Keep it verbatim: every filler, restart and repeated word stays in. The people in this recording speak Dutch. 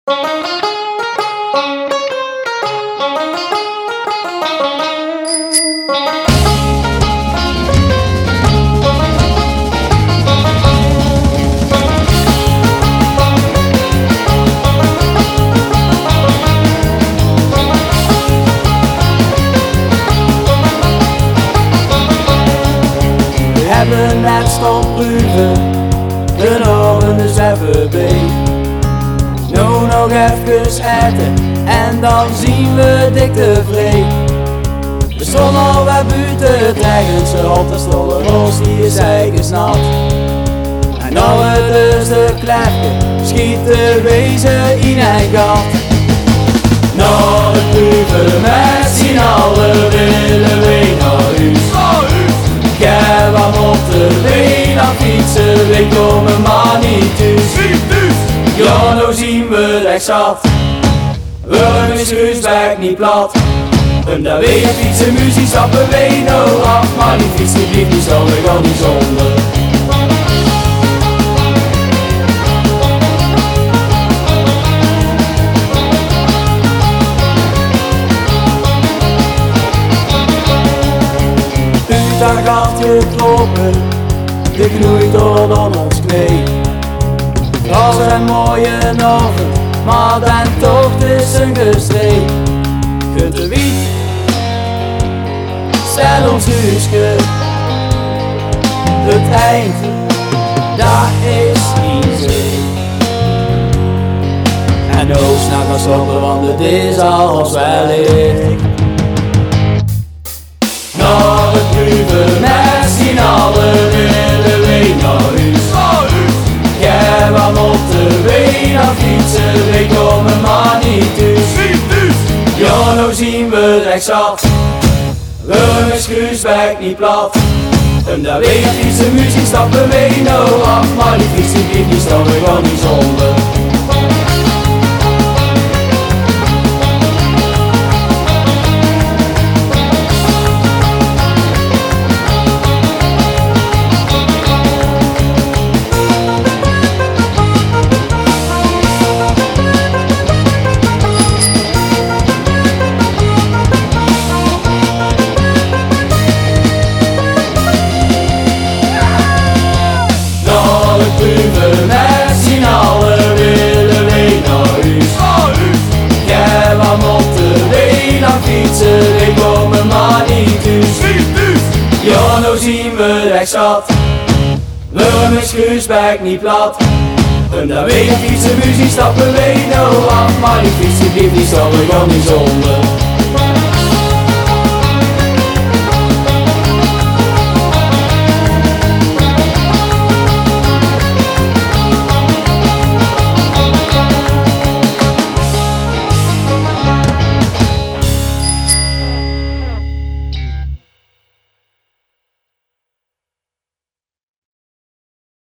We hebben net stond proeven, de oren dus even bij. Nou nog even eten en dan zien we dik tevreden. We stonden al bij buiten, trekken ze op de stolle roos, die is eigenlijk nat. En dan we dus de klerken schieten wezen in een gat. Nou de proeven met z'n allen willen we naar huis. Ik heb wat op de been aan fietsen, we komen maar niet thuis. Ja, nou zien we het echt zat. Waarom is Heusberg niet plat? Omdat we een fietsen muziek stappen we nou af. Maar die fiets die blijft niet staan, we gaan niet zonder. Daar gaat gekloppen, de knoeit tot aan ons knie. Het was een mooie avond, maar dan toch tussen gestreed. Kunt de wiet, stel ons huisje. Het eind, daar is easy. En nou s'nachts gaan stoppen, want het is al wel licht. Naar het buven met z'n allen willen we naar huis. Ik heb wat op de been aan fietsen, we komen maar niet thuis. Ja, nou zien we het echt zat. Waarom is Heusberg niet plat? Omdat we een fietsen muziek stappen we nou af. Maar die fiets die blijft niet staan, we gaan niet zonder. Met z'n allen willen we naar huis. Ik heb wat op de been aan fietsen, we komen maar niet thuis. Ja, nou zien we het echt zat. Waarom is Heusberg niet plat? Omdat we een fietsen muziek stappen we nou af. Maar die fiets die blijft niet staan, we gaan niet zonder.